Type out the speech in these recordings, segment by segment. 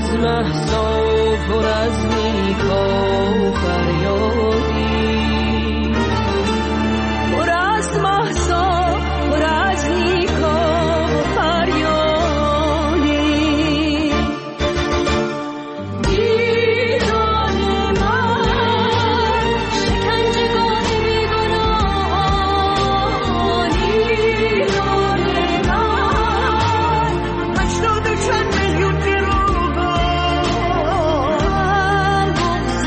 از مهسا پر از نیکا فریادی، پر از مهسا پر از نیکا فریادی. ایران من شکنجهگاه بیگناهان، ایران من 80 چند میلیون گروگان، بغض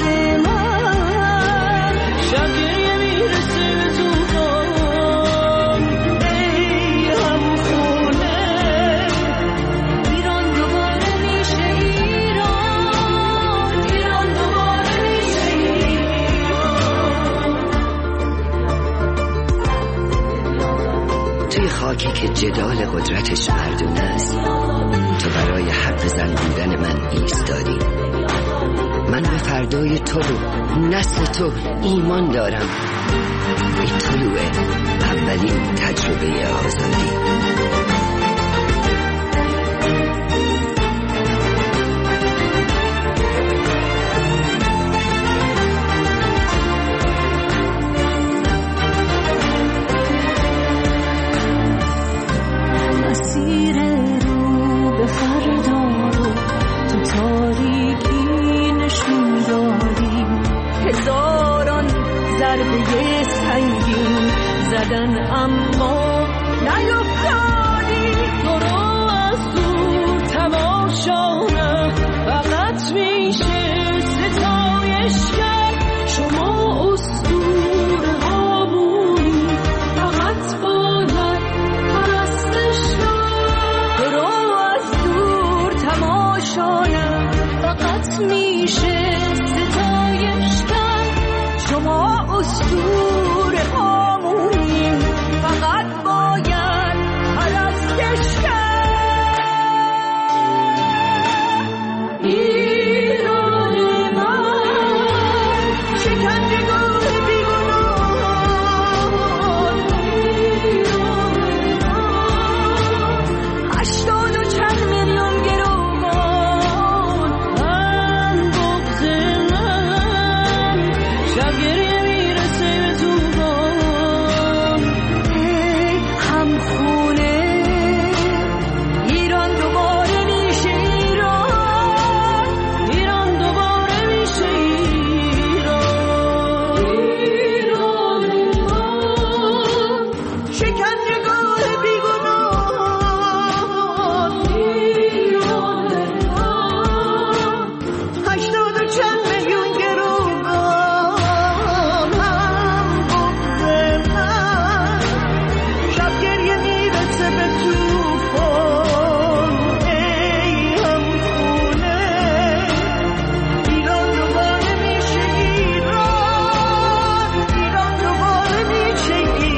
من شب گریه میرسه به طوفان. ای همخونه ایران دوباره میشه ایران، ایران دوباره میشه ایران. توی خاکی که جدال قدرتش مردونه است، تو برای حرف زن بودن من ایستادی. من به فردای تو و نسل تو ایمان دارم. ای طلوع اولین تجربه آزادی. مسیر رو به فردا رو تو تاریکی نشون دادی، هزاران ضربه سنگین زدن اما نیفتادی. تو رو از دور تماشا نه فقط میشه ستایش کرد. شما اسطوره هامونی فقط باید پرستش کرد. تو رو از دور تماشا نه فقط میشه ستایش کرد. شما اسطوره هامونی فقط باید پرستش کرد. ایران من شکنجهگاه بیگناهان، ایران من 80 و چند میلیون گروگان. من بغض من شب گریه میرسه به طوفان. ای همخونه ایران دوباره میشه ایران، ایران دوباره میشه ایران. ایران من شکنجهگاه بیگناهان، ایران من 80 و چند میلیون گروگان. هم بغض من شب گریه میرسه به طوفان. ای همخونه ایران دوباره میشه ایران، ایران دوباره میشه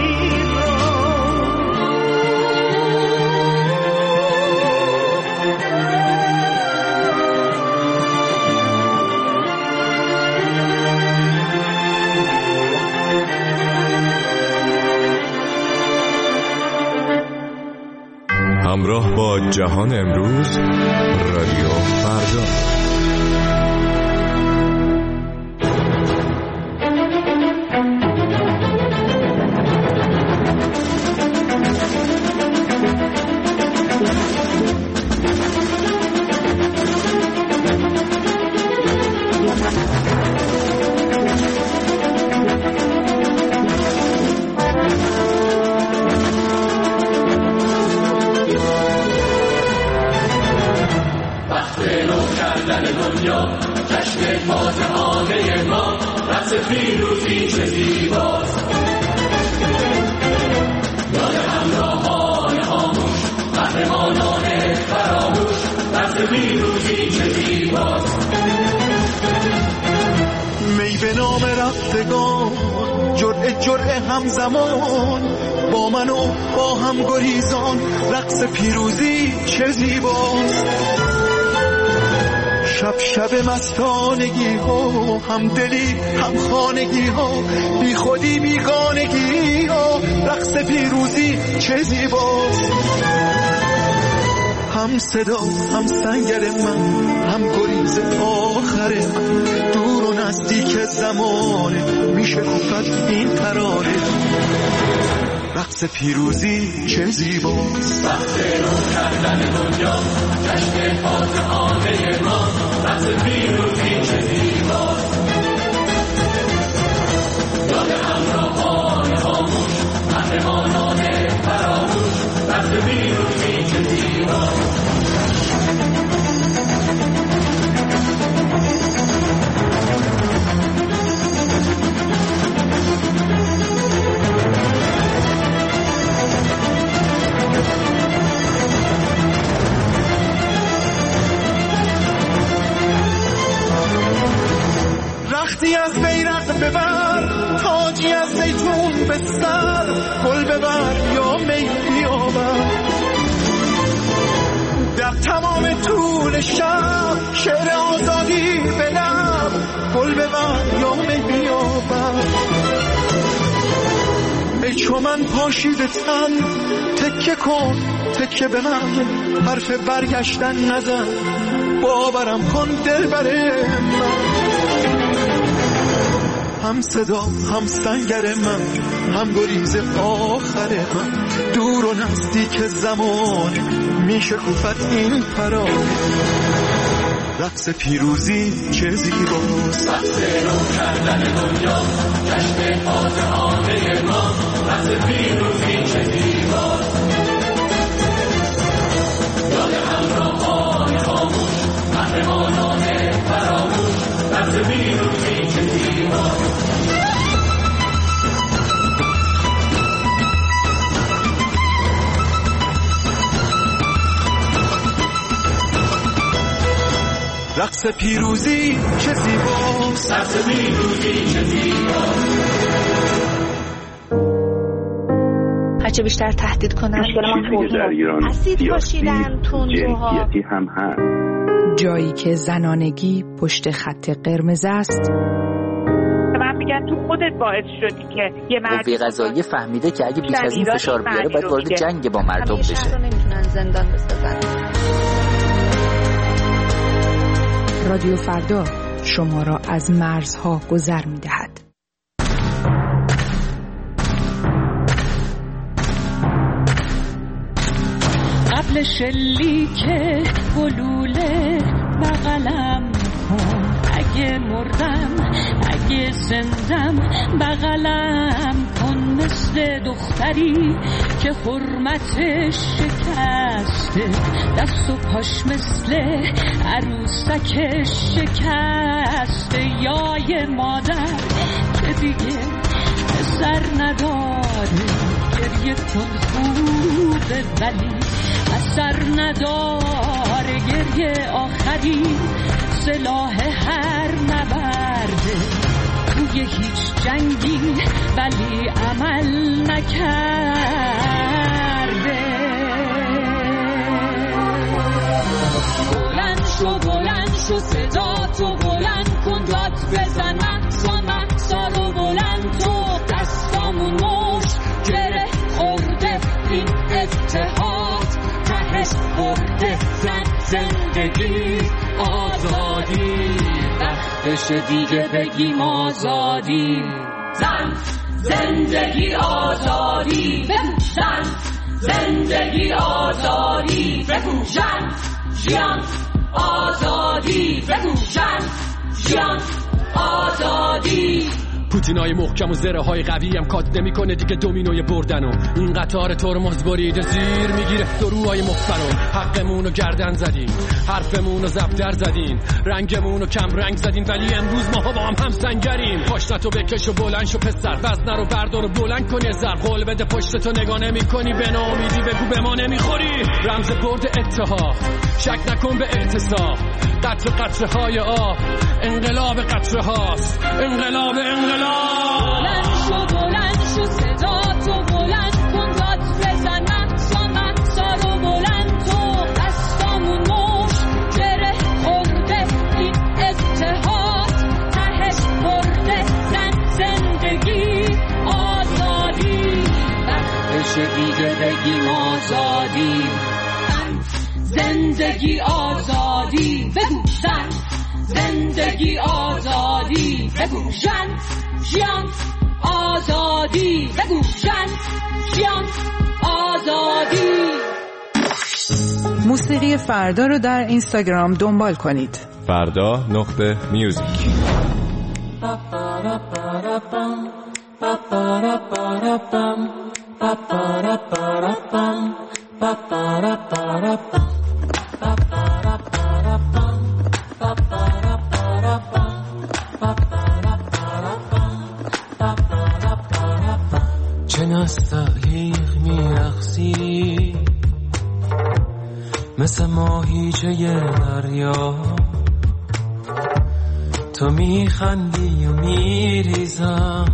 همراه با جهان امروز، رادیو فردا. می به نام رفتگان، جرعه همزمان با من و با هم گریزان. رقص پیروزی چه زیباست. شب مستانگی ها، هم دلی هم خانگی ها، بی خودی بیگانگی ها. رقص پیروزی چه زیباست. هم صدا هم سنگر من، هم گریز آخر من، دور و نزدیک زمانه میشه گفت این ترانه. رقص پیروزی چه زیباست، وقت رو کردن دنیا، جشن فاتحانه ما. رقص پیروزی چه زیباست، یاد همراهان خاموش، قهرمانان فراموش. رقص پیروزی چه زیباست. رختی از بیرق ببر، تاجی از زیتون به سر، گل ببر یا می بیاور. در تمام طول شب شعر آزادی به لب، گل ببر یا می بیاور. ای چو من پاشیده تن، تکه کن تکه به من، حرف برگشتن نزن، باورم کن دلبر من. هم صدا هم سنگر من، هم گریز آخر من، دور و نزدیک زمان میشه کوفت این پرانه. رقص پیروزی چه زیباست، رقص رو کردن دنیا، جشن فاتحانه ما. رقص پیروزی چه زیباست، یاد همراهان خاموش، قهرمانان فراموش. رقص پیروزی چه زیباست. رقص پیروزی چه زیباست، رقص پیروزی چه زیباست. هرچه بیشتر تهدید کنن اسید پاشیدن تندروها هم هست. جایی که زنانگی پشت خط قرمز است. من میگن تو خودت باعث شدی که یه قوه قضاییه فهمیده که اگه بیش از این فشار بیاره باید وارد جنگ با مردم بشه. شهر رو نمیتونن زندان بسازن. رادیو فردا شما را از مرزها گذر می‌دهد. قبل شلیک گلوله بغلم کن، اگه مردم اگه زندم بغلم کن، مثل دختری که حرمتش شکسته، دست و پاش مثل عروسکش شکسته. یا یه مادر که دیگه پسر نداره، گریه کن خوبه ولی اثر نداره. گریه آخری سلاح هر نبرده، توی هیچ جنگی ولی عمل نکرده. بلند شو صدا تو بلند کن، داد بزن مقصا رو بلند تو. دستامون مش گره خورده این اتحاد، تهش برده زندگی آزادی. وقتش دیگه بگیم آزادی. زن زندگی آزادی، زن زندگی آزادی. بگو جن جیان آزادی، بگو جن جیان آزادی. پوتینای محکم و زره های قوی هم کات نمی کنه دیگه دومینوی بردن و این قطار ترمز بریده زیر میگیره دروهای مخفر. حقمون رو گردن زدین، حرفمون رو زبدر زدین، رنگمون رو کم رنگ زدین، ولی امروز ماها با هم سنگریم. پاشنتو بکش و بلند شو پسر، وزنه رو بردار و بلند کن یه ذره. قول بده پشتتو نگاه نمی کنی، به ناامیدی بگو به ما نمیخوری. رمز برد اتحاد، شک نکن به اعتصاب، قطره های آب، انقلاب قطره هاست، انقلاب. بلند شو صدا تو بلند کن، داد بزن مقصا رو بلند تو. دستامون مش گره خورده این اتحاد، تهش برده زندگی آزادی. وقتش دیگه بگیم آزادی. زندگی آزادی بگو زن، زندگی آزادی بگو ژن، ژیان آزادی بگو ژن، ژیان آزادی. موسیقی فردا رو در اینستاگرام دنبال کنید. فردا.میوزیک. چه نستعلیق میرقصی مثل ماهیچه دریا، تو میخندی و میریزم،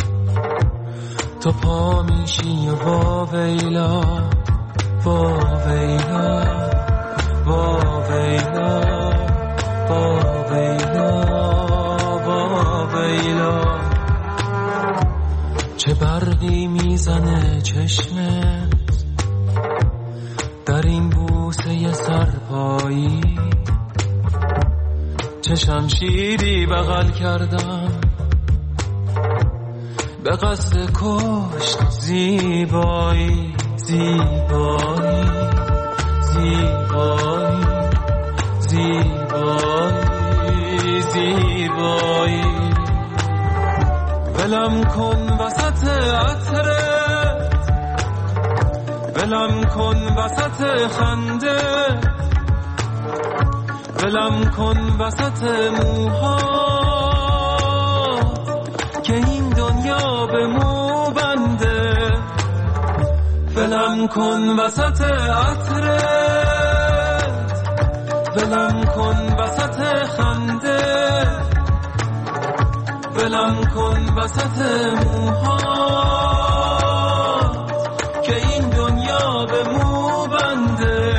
تو پا میشی و واویلا واویلا واویلا واویلا واویلا. چه برقی میزنه چشمت در این بوسه سرپایی، چه شمشیری بغل کردم به قصد کشت زیبایی زیبایی زیبایی زیبایی زیبایی. ولم کن وسط عطرت، ولم کن وسط خنده، ولم کن وسط موهات که این دنیا به مو بنده. ولم کن وسط عطرت، ولم کن وسط خنده، ولم کن وسط موهات که این دنیا به مو بنده.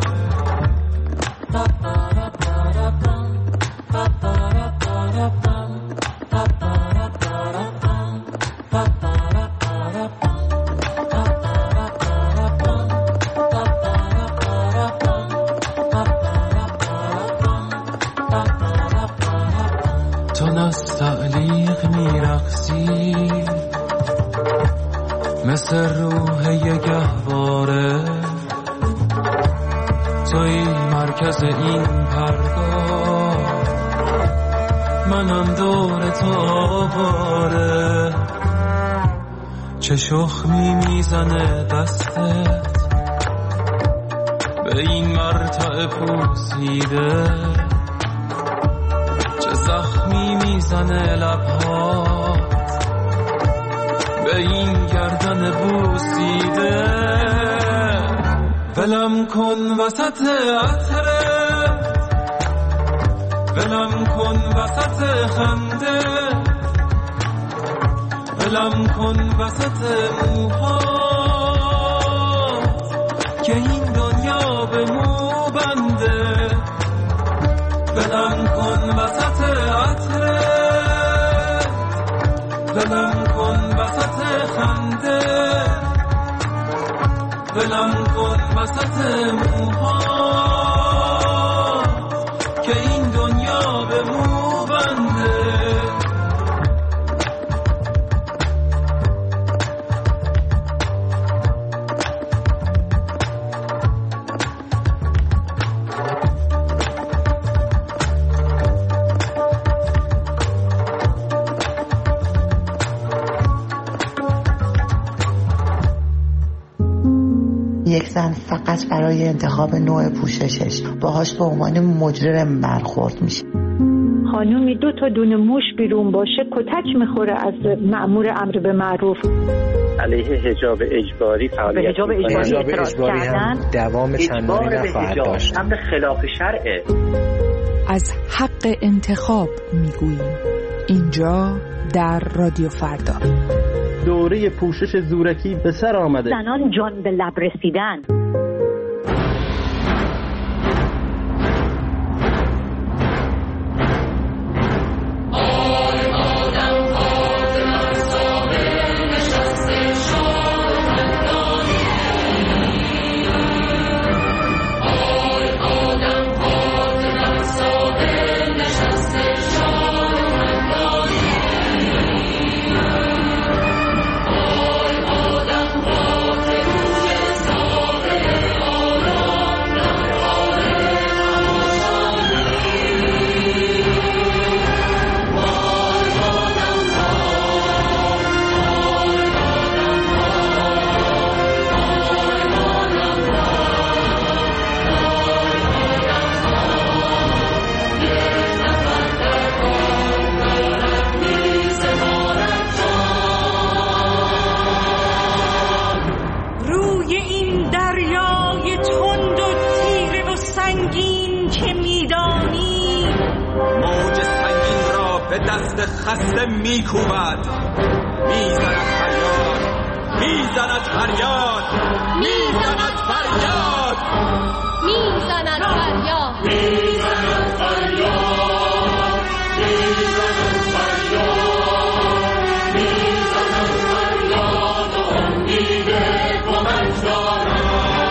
تو نستعلیق میرقصی مثل روح یه گهواره، توی مرکز این پرگاه، منم دور تو آواره. چه شخمی میزنه دستت به این مرتع پوسیده، چه زخمی میزنه لبهات به این گردن بوسیده. ولم کن وسط عطرت، ولم کن وسط خنده، ولم کن وسط موهات که این دنیا به مو بنده. ولم کن وسط عطرت، ولم کن وسط خنده، ولم کن وسط موهات که این دنیا به مو بنده. یک زن فقط برای انتخاب نوع پوششش باهاش به عنوان مجرم برخورد میشه. خانومی 2 تا دونه موش بیرون باشه کتک میخوره از مأمور امر به معروف. علیه حجاب اجباری فعالیت حجاب اجباری هم دوام چندانی نخواهد داشت. امر خلاف شرعه. از حق انتخاب میگوییم اینجا در رادیو فردا. دوره پوشش زورکی به سر آمده. زنان جان به لب رسیدن. روی این دریای تند و تیره و سنگین که میدانی موج سنگین را به دست خسته میکوبد، میزند فریاد، میزند فریاد، میزند فریاد، میزند فریاد، میزند فریاد، میزند فریاد، میزند فریاد و امید کمک دارد.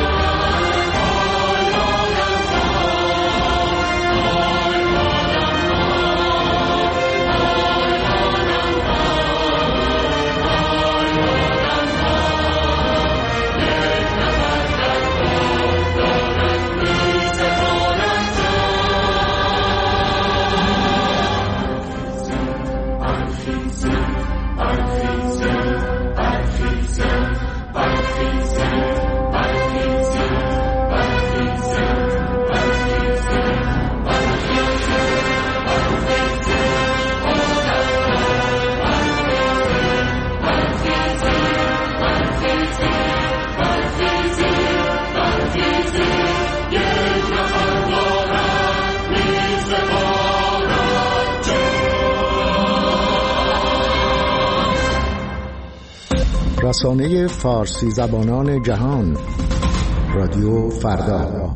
رسانه فارسی زبانان جهان، رادیو فردا.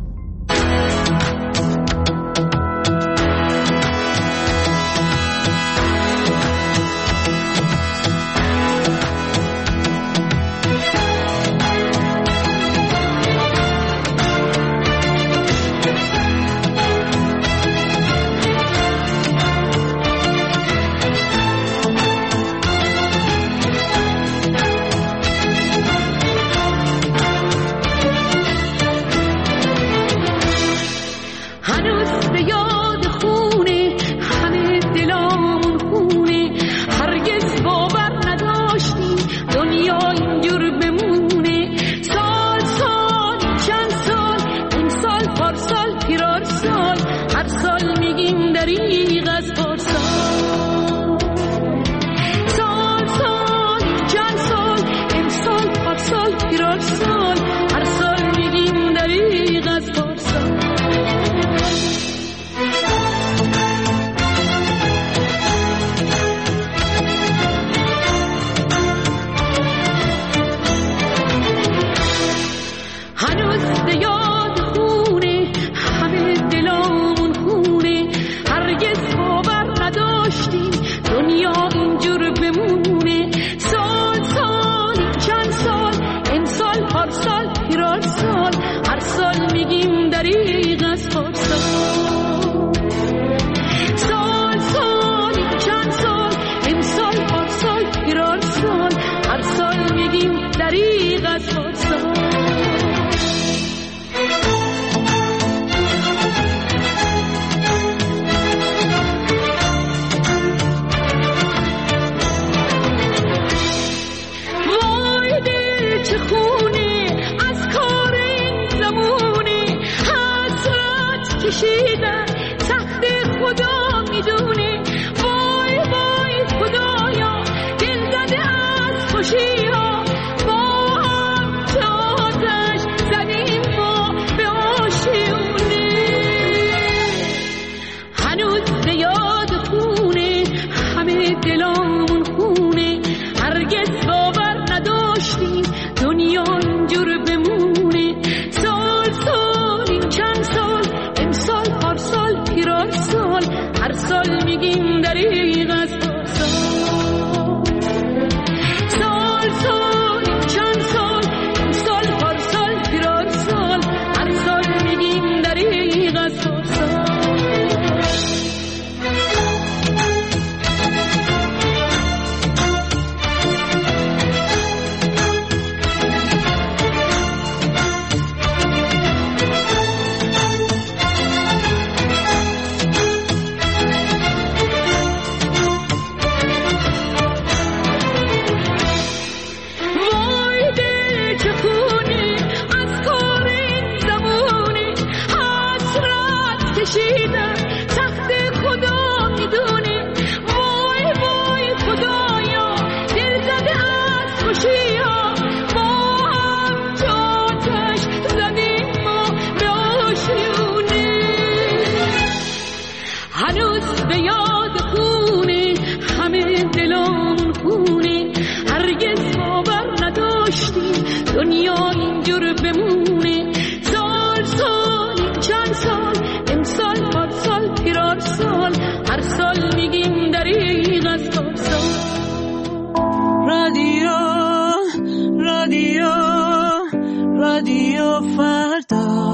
رادیو فردا.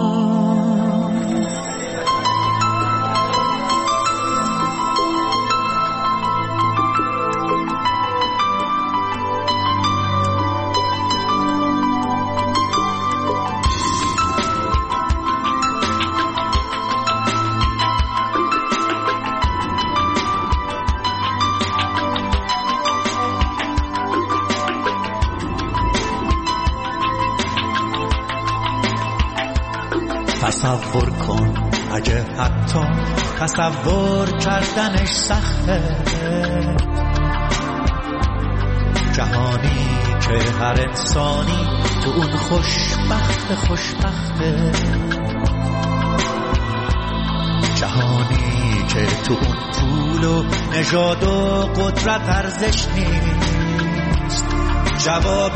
تصور کن اگه حتی تصور کردنش سخته، جهانی که هر انسانی تو اون خوشبخته، جهانی که تو اون پول و نژاد و قدرت ارزش نیست، جواب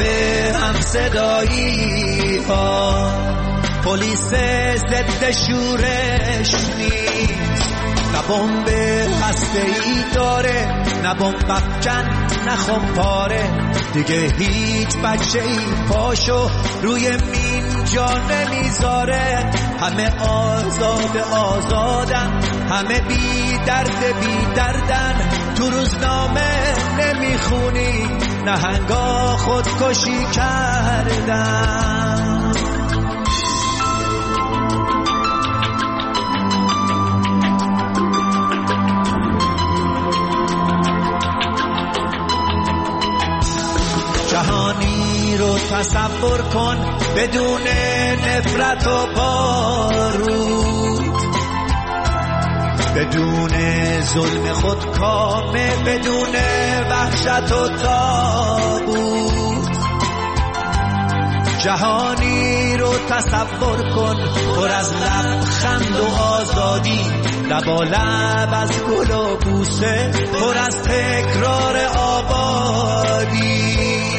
همصدایی ها پلیس ضد شورش نیست، نه بمب هسته‌ای داره، نه بمب افکن، نه خمپاره، دیگه هیچ بچه‌ای پاشو روی مین جا نمیذاره، همه آزادن، همه بی دردن، تو روزنامه نمیخونی نهنگا خودکشی کردن. جهانی رو تصور کن بدون نفرت و بارود، بدون ظلم خودکامه، بدون وحشت و تابوت. جهانی رو تصور کن پر از لبخند و آزادی، لبالب از گل و بوسه، پر از تکرار آبادی.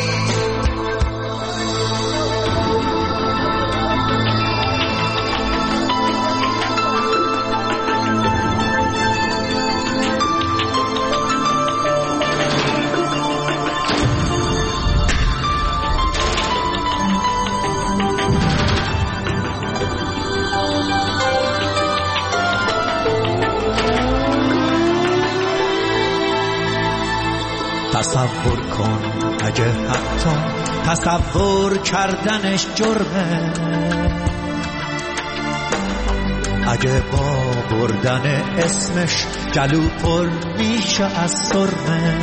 تصور کن اگه حتی تصور کردنش جرمه، اگه با بردن اسمش گلو پر میشه از سرمه.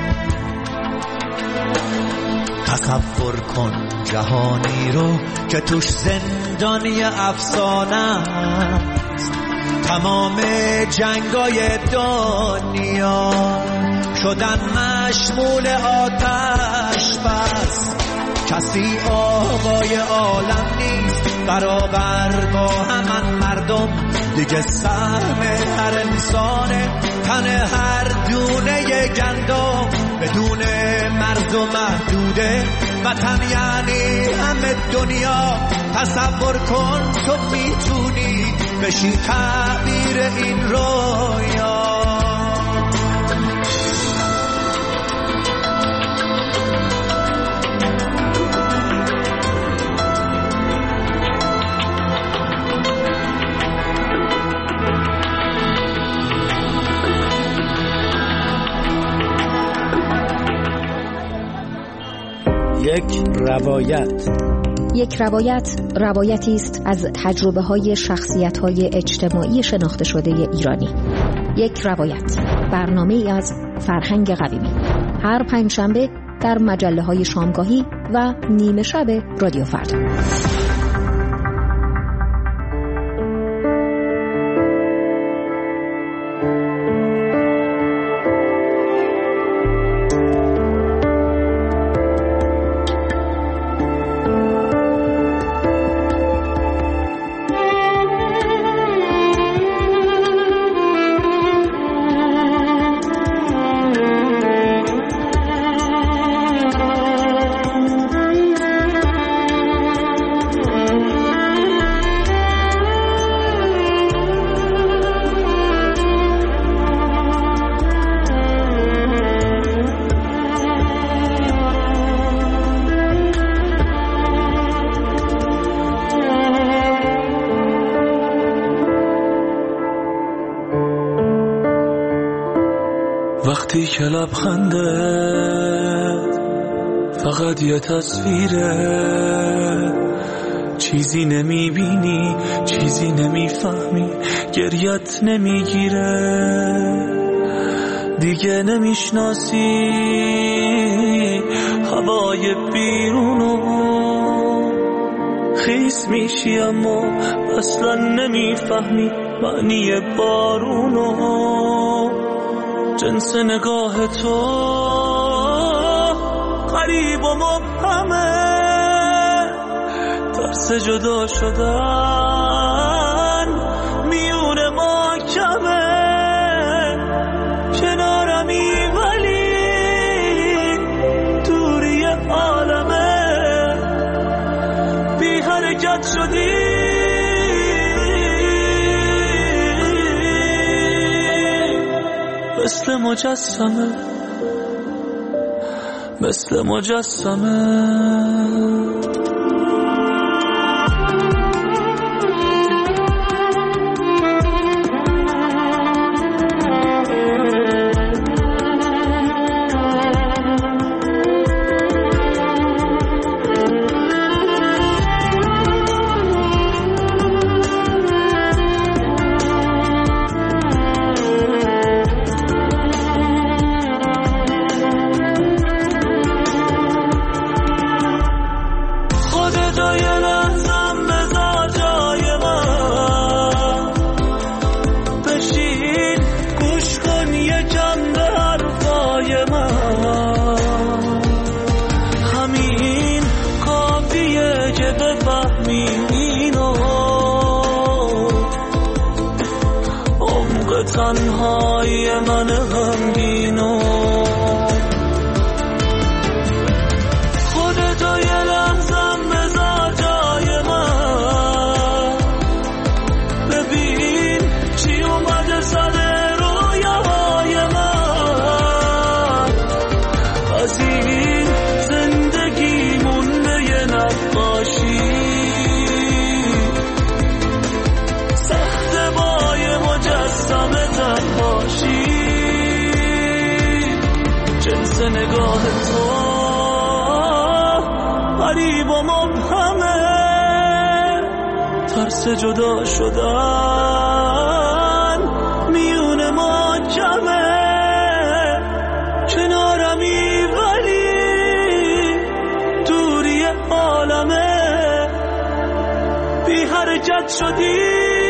تصور کن جهانی رو که توش زندانی افسانه است، تمام جنگای دنیا شدن مشمول آتش بس، کسی آقای عالم نیست برابر با همان مردم، دیگه سهم هر انسانه تن هر دونه گندم، بدون مرز و محدوده وطن یعنی همه دنیا. تصور کن تو میتونی بشی تعبیر این رویا. یک روایت روایتی است از تجربه‌های شخصیت‌های اجتماعی شناخته شده ایرانی. یک روایت، برنامه‌ای از فرهنگ قویمی، هر پنجشنبه در مجله‌های شامگاهی و نیمه شب رادیو فردا. وقتی که لبخنده فقط یه تصویره، چیزی نمیبینی، چیزی نمیفهمی، گریت نمیگیره، دیگه نمیشناسی هوای بیرونو، خیس میشی اما اصلا نمیفهمی معنی بارونو، جنس نگاه تو غریب و مبهمه، ترس جدا شدن میون ما کمه، کنارمی ولی دوری عالمه، بی حرکت شدی مثل مجسمه، مثل مجسمه. تنهای من غمگینو خودتو یه لحظم بذار جای من، ببین چی اومده سر رویاهای من، از این زندگی مونده یه نقاشی، سخت با یه مجسمه باشی، جنس نگاه تو غریب و مبهمه، ترس جدا شدن میون ما کمه، کنارمی ولی دوری عالمه، بی حرکت شدی